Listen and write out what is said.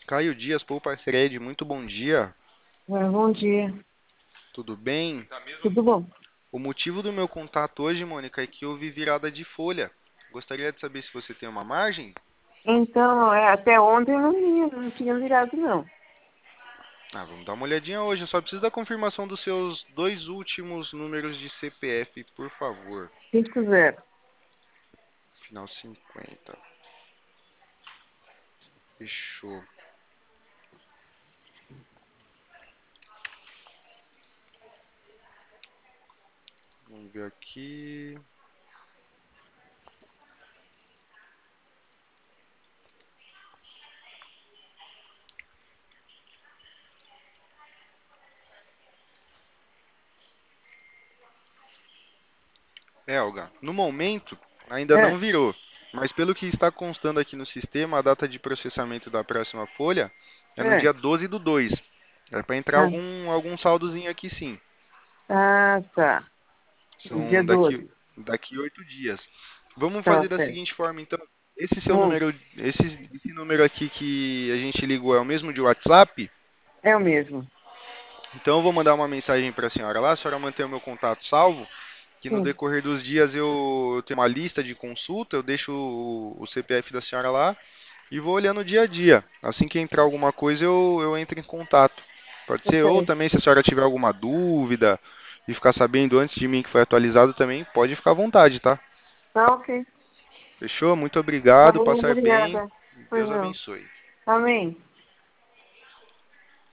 Caio Dias, Poupa Cred, muito bom dia. Bom dia. Tudo bem? Tudo bom? O motivo do meu contato hoje, Mônica, é que eu vi virada de folha. Gostaria de saber se você tem uma margem? Então, até ontem não tinha virado, não. Vamos dar uma olhadinha hoje. Eu só preciso da confirmação dos seus dois últimos números de CPF, por favor. 5-0. Final 50. Fechou. Vamos ver aqui. Olga, no momento ainda não É, virou, mas pelo que está constando aqui no sistema, a data de processamento da próxima folha é no é. dia 12 do 2. É para entrar Ah, algum saldozinho aqui sim. tá. Dia São 12. daqui 8 dias. Vamos Tá, fazer da certo. seguinte forma, então. Esse seu Hum, número, esse número aqui que a gente ligou é o mesmo de WhatsApp? é o mesmo. Então eu vou mandar uma mensagem para a senhora lá, a senhora mantém o meu contato salvo, que no Sim, decorrer dos dias eu tenho uma lista de consulta, eu deixo o CPF da senhora lá e vou olhando dia a dia. Assim que entrar alguma coisa, eu entro em contato. Pode ser, ou ok. também se a senhora tiver alguma dúvida e ficar sabendo antes de mim que foi atualizado também, pode ficar à vontade, tá? Tá, ok. Fechou? Muito Tá obrigado, bom, passar bem. obrigada. Pois Deus não. abençoe. Amém.